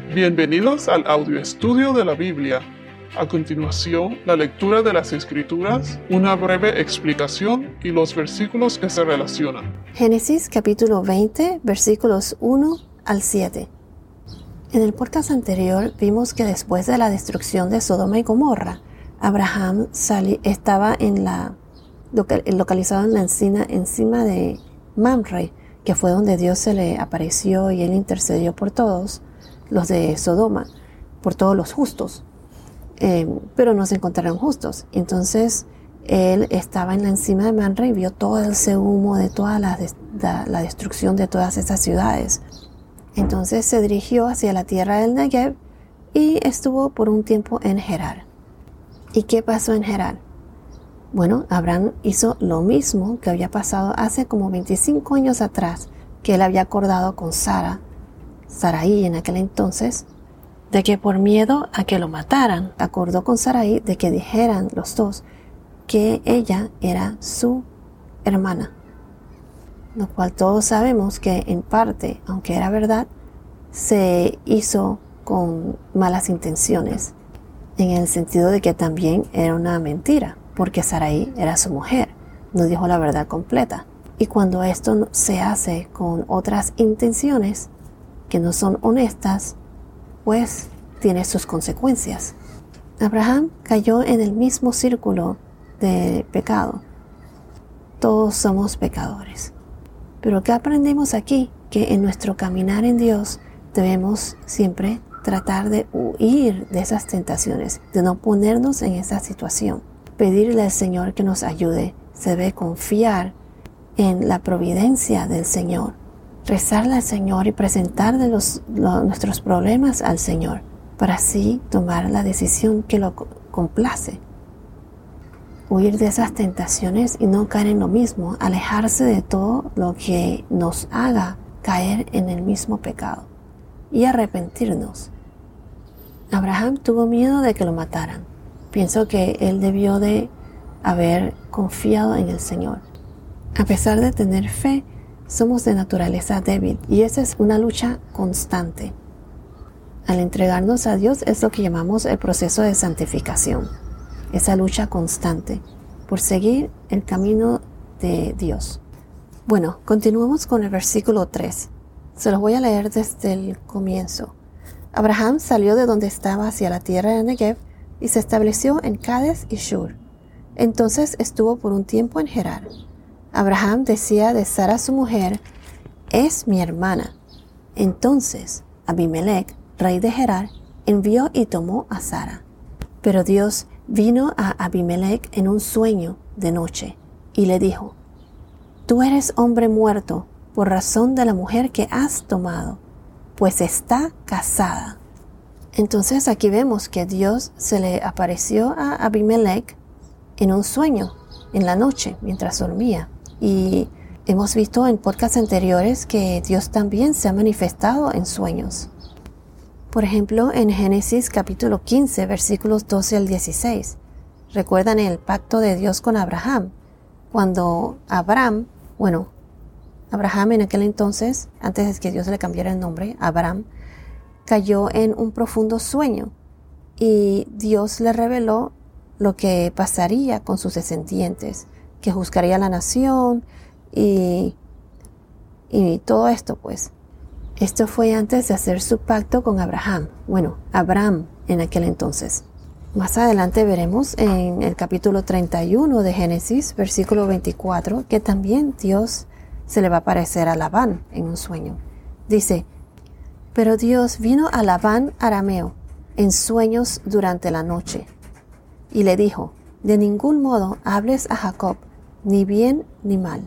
Bienvenidos al audio estudio de la Biblia. A continuación, la lectura de las Escrituras, una breve explicación y los versículos que se relacionan. Génesis capítulo 20, versículos 1 al 7. En el podcast anterior vimos que después de la destrucción de Sodoma y Gomorra, Abraham estaba localizado en la encina encima de Mamre, que fue donde Dios se le apareció y él intercedió por todos los de Sodoma, por todos los justos, pero no se encontraron justos. Entonces él estaba en la encima de Mamre y vio todo ese humo de toda la destrucción de todas esas ciudades. Entonces se dirigió hacia la tierra del Negev y estuvo por un tiempo en Gerar. ¿Y qué pasó en Gerar? Bueno, Abraham hizo lo mismo que había pasado hace como 25 años atrás, que él había acordado con Sarai en aquel entonces, de que por miedo a que lo mataran, acordó con Sarai de que dijeran los dos que ella era su hermana. Lo cual todos sabemos que en parte, aunque era verdad, se hizo con malas intenciones, en el sentido de que también era una mentira, porque Sarai era su mujer, no dijo la verdad completa. Y cuando esto se hace con otras intenciones que no son honestas, pues tiene sus consecuencias. Abraham cayó en el mismo círculo de pecado. Todos somos pecadores. Pero ¿qué aprendemos aquí? Que en nuestro caminar en Dios debemos siempre tratar de huir de esas tentaciones, de no ponernos en esa situación. Pedirle al Señor que nos ayude. Se debe confiar en la providencia del Señor. Rezarle al Señor y presentarle nuestros problemas al Señor, para así tomar la decisión que lo complace. Huir de esas tentaciones y no caer en lo mismo, alejarse de todo lo que nos haga caer en el mismo pecado y arrepentirnos. Abraham tuvo miedo de que lo mataran. Pienso que él debió de haber confiado en el Señor. A pesar de tener fe, somos de naturaleza débil y esa es una lucha constante. Al entregarnos a Dios es lo que llamamos el proceso de santificación. Esa lucha constante por seguir el camino de Dios. Bueno, continuamos con el versículo 3. Se los voy a leer desde el comienzo. Abraham salió de donde estaba hacia la tierra de Negev y se estableció en Cades y Shur. Entonces estuvo por un tiempo en Gerar. Abraham decía de Sara su mujer, es mi hermana. Entonces Abimelech, rey de Gerar, envió y tomó a Sara. Pero Dios vino a Abimelech en un sueño de noche y le dijo, tú eres hombre muerto por razón de la mujer que has tomado, pues está casada. Entonces aquí vemos que Dios se le apareció a Abimelech en un sueño, en la noche, mientras dormía. Y hemos visto en podcasts anteriores que Dios también se ha manifestado en sueños. Por ejemplo, en Génesis capítulo 15, versículos 12 al 16. ¿Recuerdan el pacto de Dios con Abraham? Cuando Abraham en aquel entonces, antes de que Dios le cambiara el nombre, Abraham, cayó en un profundo sueño y Dios le reveló lo que pasaría con sus descendientes, que juzgaría a la nación y todo esto pues. Esto fue antes de hacer su pacto con Abraham. Abraham en aquel entonces. Más adelante veremos en el capítulo 31 de Génesis, versículo 24, que también Dios se le va a aparecer a Labán en un sueño. Dice, pero Dios vino a Labán arameo en sueños durante la noche y le dijo, de ningún modo hables a Jacob, ni bien ni mal.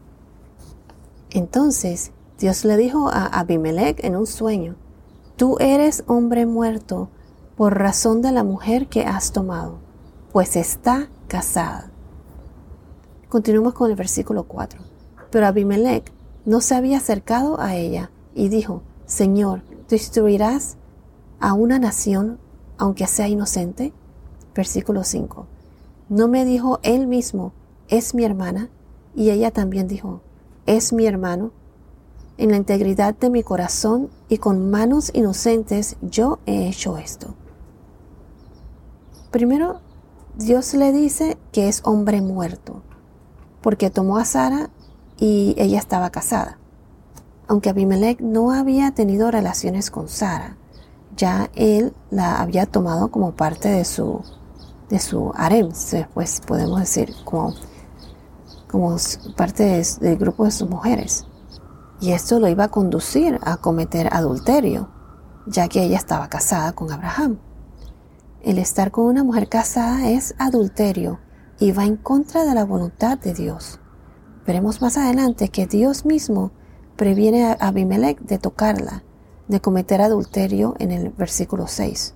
Entonces Dios le dijo a Abimelech en un sueño, tú eres hombre muerto por razón de la mujer que has tomado, pues está casada. Continuamos con el versículo 4. Pero Abimelech no se había acercado a ella y dijo, Señor, ¿destruirás a una nación aunque sea inocente? Versículo 5. ¿No me dijo él mismo, es mi hermana? Y ella también dijo, es mi hermano. En la integridad de mi corazón y con manos inocentes yo he hecho esto. Primero, Dios le dice que es hombre muerto, porque tomó a Sara y ella estaba casada. Aunque Abimelec no había tenido relaciones con Sara, ya él la había tomado como parte de su harem, pues podemos decir, como parte del grupo de sus mujeres. Y esto lo iba a conducir a cometer adulterio, ya que ella estaba casada con Abraham. El estar con una mujer casada es adulterio y va en contra de la voluntad de Dios. Veremos más adelante que Dios mismo previene a Abimelec de tocarla, de cometer adulterio en el versículo 6.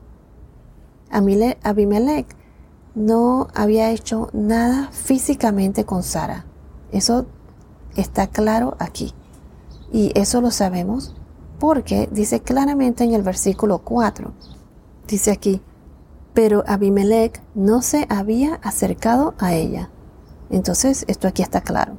Abimelec no había hecho nada físicamente con Sara. Eso está claro aquí. Y eso lo sabemos porque dice claramente en el versículo 4. Dice aquí, pero Abimelec no se había acercado a ella. Entonces esto aquí está claro.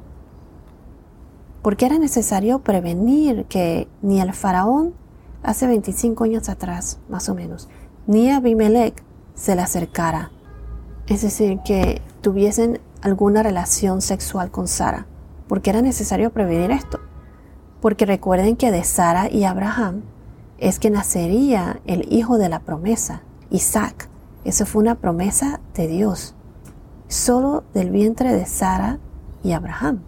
Porque era necesario prevenir que ni el faraón, hace 25 años atrás, más o menos, ni Abimelec se le acercara. Es decir, que tuviesen alguna relación sexual con Sara. Porque era necesario prevenir esto. Porque recuerden que de Sara y Abraham es que nacería el hijo de la promesa, Isaac. Eso fue una promesa de Dios. Solo del vientre de Sara y Abraham.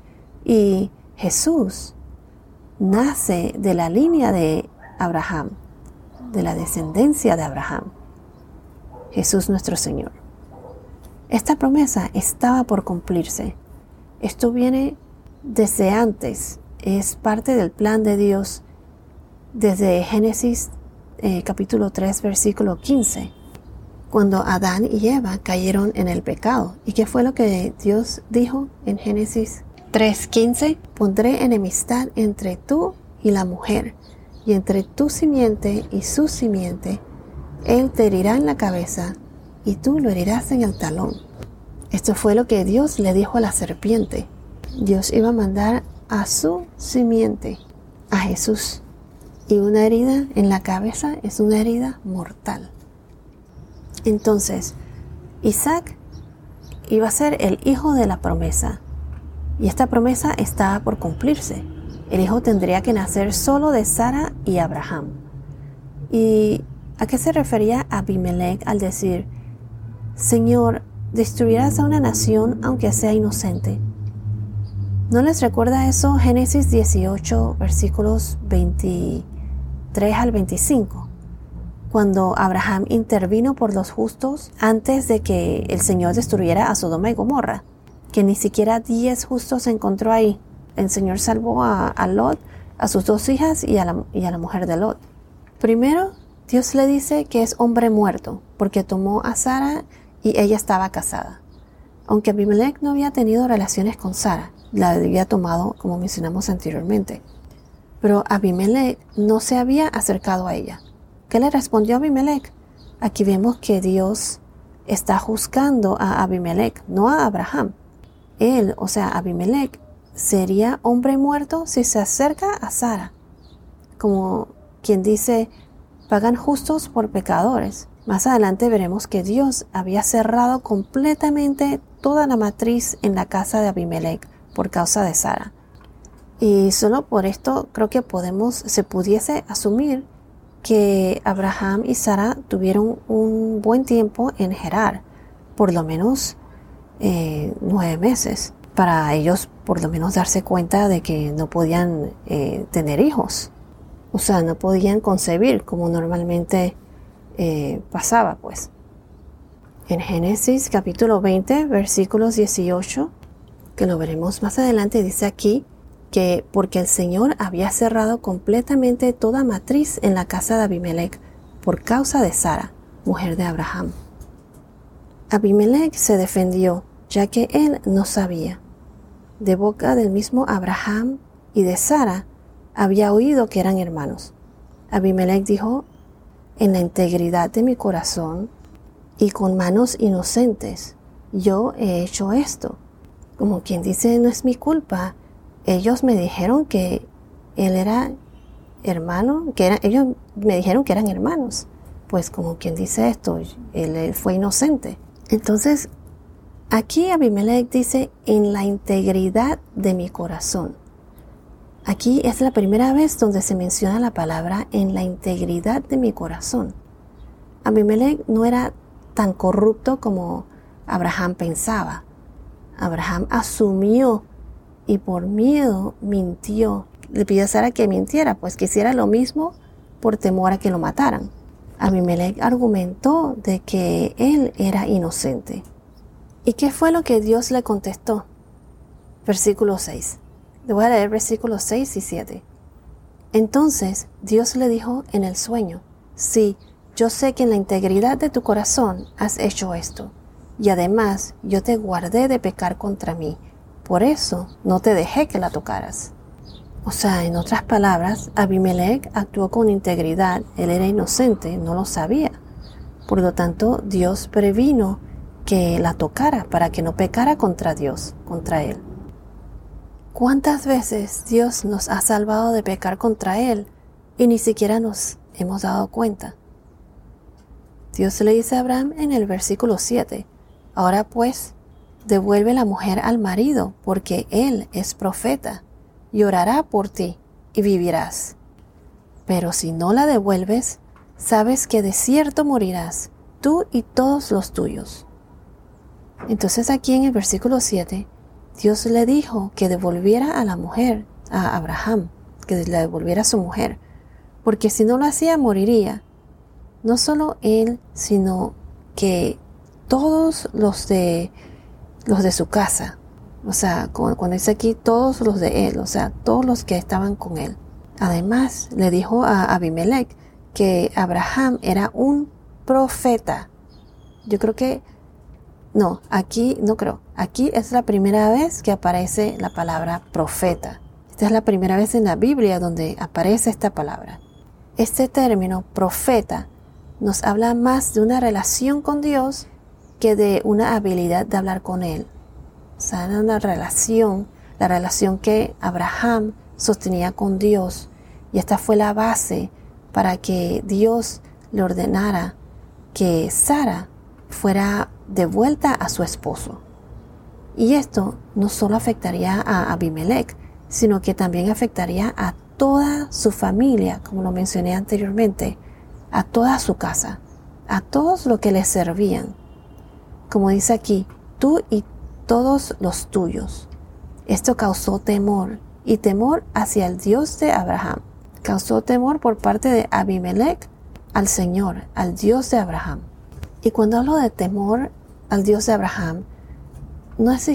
Y Jesús nace de la línea de Abraham, de la descendencia de Abraham. Jesús nuestro Señor. Esta promesa estaba por cumplirse. Esto viene desde antes. Es parte del plan de Dios desde Génesis capítulo 3, versículo 15. Cuando Adán y Eva cayeron en el pecado. ¿Y qué fue lo que Dios dijo en Génesis 3:15? Pondré enemistad entre tú y la mujer, y entre tu simiente y su simiente. Él te herirá en la cabeza, y tú lo herirás en el talón. Esto fue lo que Dios le dijo a la serpiente. Dios iba a mandar a su simiente, a Jesús. Y una herida en la cabeza es una herida mortal. Entonces, Isaac iba a ser el hijo de la promesa. Y esta promesa estaba por cumplirse. El hijo tendría que nacer solo de Sara y Abraham. ¿Y a qué se refería Abimelec al decir, Señor, destruirás a una nación aunque sea inocente? ¿No les recuerda eso Génesis 18, versículos 23 al 25? Cuando Abraham intervino por los justos antes de que el Señor destruyera a Sodoma y Gomorra, que ni siquiera 10 justos se encontró ahí. El Señor salvó a Lot, a sus 2 hijas y a la mujer de Lot. Primero, Dios le dice que es hombre muerto, porque tomó a Sara y ella estaba casada. Aunque Abimelec no había tenido relaciones con Sara, la había tomado como mencionamos anteriormente. Pero Abimelec no se había acercado a ella. ¿Qué le respondió Abimelec? Aquí vemos que Dios está juzgando a Abimelec, no a Abraham. Él, o sea, Abimelec, sería hombre muerto si se acerca a Sara. Como quien dice, pagan justos por pecadores. Más adelante veremos que Dios había cerrado completamente toda la matriz en la casa de Abimelec por causa de Sara. Y solo por esto creo que se pudiese asumir que Abraham y Sara tuvieron un buen tiempo en Gerar, por lo menos 9 meses, para ellos por lo menos darse cuenta de que no podían tener hijos. O sea, no podían concebir como normalmente pasaba, pues. En Génesis capítulo 20, versículos 18, que lo veremos más adelante, dice aquí que porque el Señor había cerrado completamente toda matriz en la casa de Abimelec por causa de Sara, mujer de Abraham. Abimelec se defendió, ya que él no sabía. De boca del mismo Abraham y de Sara había oído que eran hermanos. Abimelec dijo, en la integridad de mi corazón y con manos inocentes, yo he hecho esto. Como quien dice, no es mi culpa. Ellos me dijeron que él era hermano, ellos me dijeron que eran hermanos. Pues como quien dice esto, él fue inocente. Entonces, aquí Abimelech dice, en la integridad de mi corazón. Aquí es la primera vez donde se menciona la palabra en la integridad de mi corazón. Abimelech no era tan corrupto como Abraham pensaba. Abraham asumió y por miedo mintió. Le pidió a Sara que mintiera, pues que hiciera lo mismo por temor a que lo mataran. Abimelech argumentó de que él era inocente. ¿Y qué fue lo que Dios le contestó? Versículo 6. Le voy a leer versículos 6 y 7. Entonces Dios le dijo en el sueño, sí, yo sé que en la integridad de tu corazón has hecho esto, y además yo te guardé de pecar contra mí, por eso no te dejé que la tocaras. O sea, en otras palabras, Abimelech actuó con integridad, él era inocente, no lo sabía. Por lo tanto, Dios previno que la tocara para que no pecara contra Dios, contra él. ¿Cuántas veces Dios nos ha salvado de pecar contra él y ni siquiera nos hemos dado cuenta? Dios le dice a Abraham en el versículo 7, ahora pues, devuelve la mujer al marido, porque él es profeta, y orará por ti, y vivirás. Pero si no la devuelves, sabes que de cierto morirás, tú y todos los tuyos. Entonces aquí en el versículo 7, Dios le dijo que devolviera a la mujer, a Abraham, que le devolviera a su mujer, porque si no lo hacía, moriría. No solo él, sino que todos los de su casa. O sea, cuando dice aquí todos los de él, o sea, todos los que estaban con él. Además, le dijo a Abimelech que Abraham era un profeta. Yo creo que, no, aquí no creo. Aquí es la primera vez que aparece la palabra profeta. Esta es la primera vez en la Biblia donde aparece esta palabra. Este término profeta nos habla más de una relación con Dios que de una habilidad de hablar con Él. O sea, era una relación, la relación que Abraham sostenía con Dios. Y esta fue la base para que Dios le ordenara que Sara fuera devuelta a su esposo. Y esto no solo afectaría a Abimelech, sino que también afectaría a toda su familia, como lo mencioné anteriormente, a toda su casa, a todos los que le servían. Como dice aquí, tú y todos los tuyos. Esto causó temor, y temor hacia el Dios de Abraham. Causó temor por parte de Abimelech al Señor, al Dios de Abraham. Y cuando hablo de temor al Dios de Abraham, no es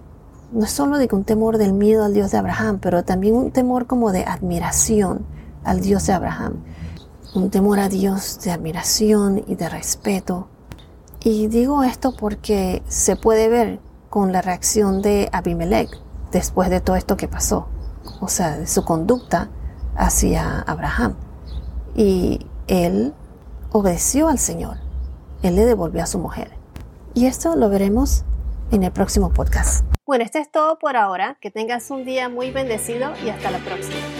solo de un temor del miedo al Dios de Abraham, pero también un temor como de admiración al Dios de Abraham. Un temor a Dios de admiración y de respeto. Y digo esto porque se puede ver con la reacción de Abimelech después de todo esto que pasó. O sea, de su conducta hacia Abraham. Y él obedeció al Señor. Él le devolvió a su mujer. Y esto lo veremos en el próximo podcast. Bueno, esto es todo por ahora. Que tengas un día muy bendecido y hasta la próxima.